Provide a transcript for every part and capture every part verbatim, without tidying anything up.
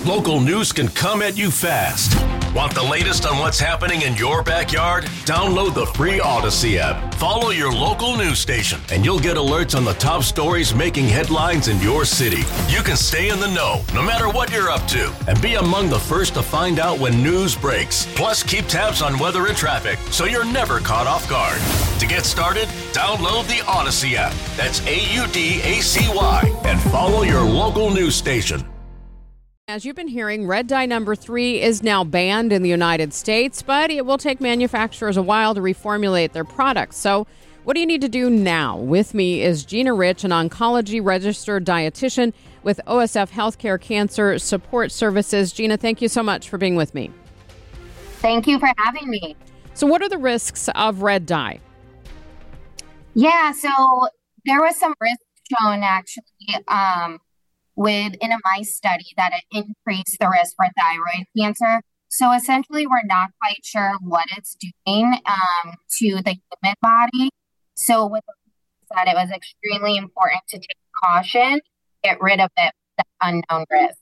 Local news can come at you fast. Want the latest on what's happening in your backyard? Download the free Odyssey app. Follow your local news station, and you'll get alerts on the top stories making headlines in your city. You can stay in the know, no matter what you're up to, and be among the first to find out when news breaks. Plus, keep tabs on weather and traffic, so you're never caught off guard. To get started, download the Odyssey app. That's A U D A C Y, and follow your local news station. As you've been hearing, red dye number three is now banned in the United States, but it will take manufacturers a while to reformulate their products. So what do you need to do now? With me is Gina Rich, an oncology registered dietitian with O S F Healthcare Cancer Support Services. Gina, thank you so much for being with me. Thank you for having me. So what are the risks of red dye? Yeah, so there was some risk shown actually um, with in a mice study that it increased the risk for thyroid cancer. So essentially, we're not quite sure what it's doing um, to the human body. So with that, it was extremely important to take caution, get rid of it, the unknown risk.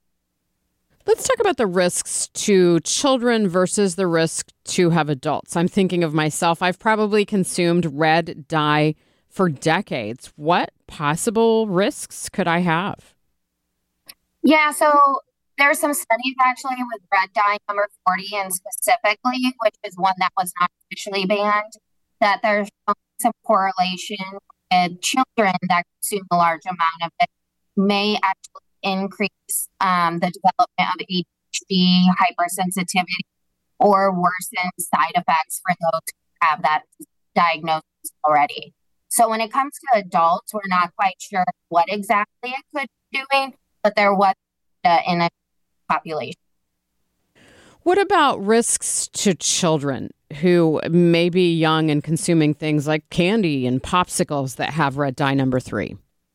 Let's talk about the risks to children versus the risk to have adults. I'm thinking of myself. I've probably consumed red dye for decades. What possible risks could I have? Yeah, so there's some studies actually with red dye number forty and specifically, which is one that was not officially banned, that there's some correlation with children that consume a large amount of it may actually increase um, the development of A D H D, hypersensitivity, or worsen side effects for those who have that diagnosis already. So when it comes to adults, we're not quite sure what exactly it could be doing, but there was uh, in a population. What about risks to children who may be young and consuming things like candy and popsicles that have red dye number three?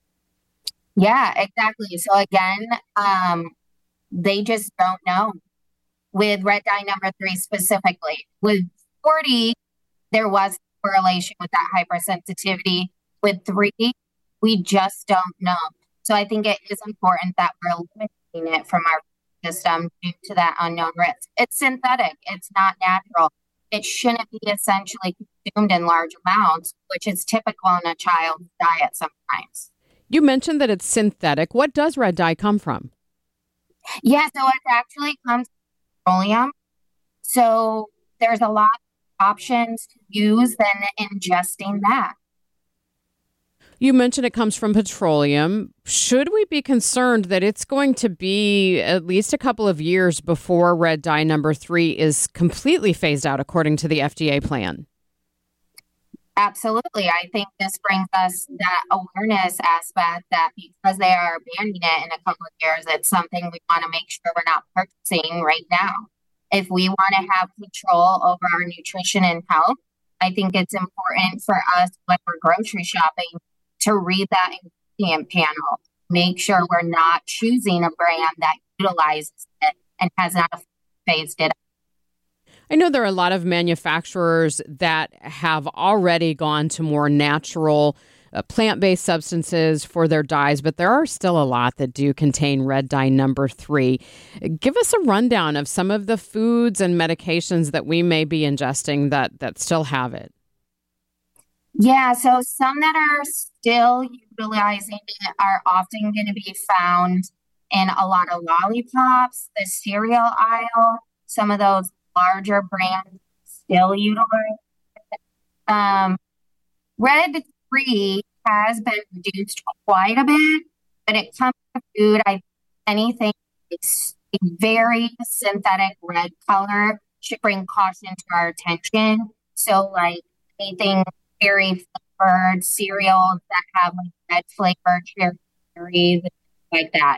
Yeah, exactly. So again, um, they just don't know with red dye number three specifically. With forty, there was correlation with that hypersensitivity. With three, we just don't know. So I think it is important that we're eliminating it from our system due to that unknown risk. It's synthetic. It's not natural. It shouldn't be essentially consumed in large amounts, which is typical in a child's diet sometimes. You mentioned that it's synthetic. What does red dye come from? Yeah, so it actually comes from petroleum. So there's a lot of options to use than ingesting that. You mentioned it comes from petroleum. Should we be concerned that it's going to be at least a couple of years before red dye number three is completely phased out according to the F D A plan? Absolutely. I think this brings us that awareness aspect that because they are banning it in a couple of years, it's something we want to make sure we're not purchasing right now. If we want to have control over our nutrition and health, I think it's important for us when we're grocery shopping to read that ingredient panel. Make sure we're not choosing a brand that utilizes it and has not phased it out. I know there are a lot of manufacturers that have already gone to more natural uh, plant-based substances for their dyes, but there are still a lot that do contain red dye number three. Give us a rundown of some of the foods and medications that we may be ingesting that, that still have it. Yeah, so some that are still utilizing it are often going to be found in a lot of lollipops, the cereal aisle, some of those larger brands still utilize it. Um, red three has been reduced quite a bit, but it comes to food. I anything it's a very synthetic red color should bring caution to our attention. So, like anything very flavored cereals that have like red flavored cherries, like that.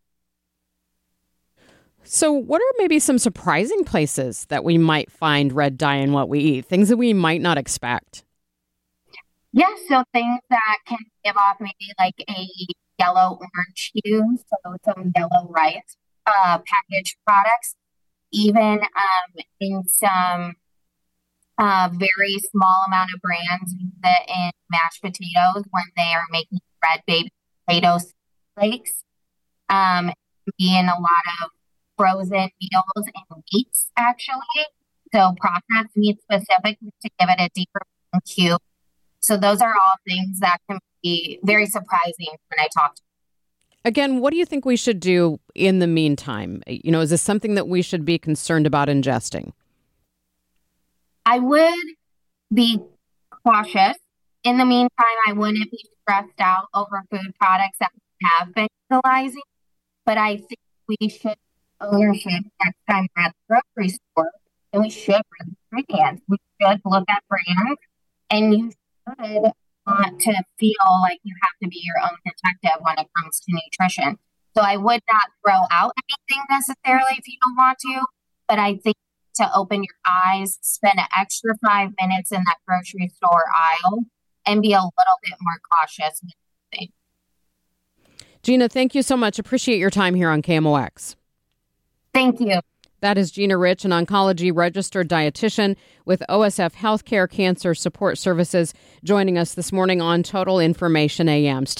So what are maybe some surprising places that we might find red dye in what we eat? Things that we might not expect? Yeah, so things that can give off maybe like a yellow orange hue, so some yellow rice uh, packaged products, even um, in some uh, very small amount of brands use it in mashed potatoes when they are making red baby potato flakes. Um, be in a lot of frozen meals and meats, actually. So processed meat specifically to give it a deeper cue. So those are all things that can be very surprising when I talk to them. Again, what do you think we should do in the meantime? You know, is this something that we should be concerned about ingesting? I would be cautious. In the meantime, I wouldn't be stressed out over food products that we have been utilizing. But I think we should ownership next time at the grocery store, and we should read ingredients. We should look at brands, and you should want to feel like you have to be your own detective when it comes to nutrition. So I would not throw out anything necessarily if you don't want to, but I think to open your eyes, spend an extra five minutes in that grocery store aisle, and be a little bit more cautious. Gina, thank you so much. Appreciate your time here on K M O X. Thank you. That is Gina Rich, an oncology registered dietitian with O S F Healthcare Cancer Support Services, joining us this morning on Total Information A M.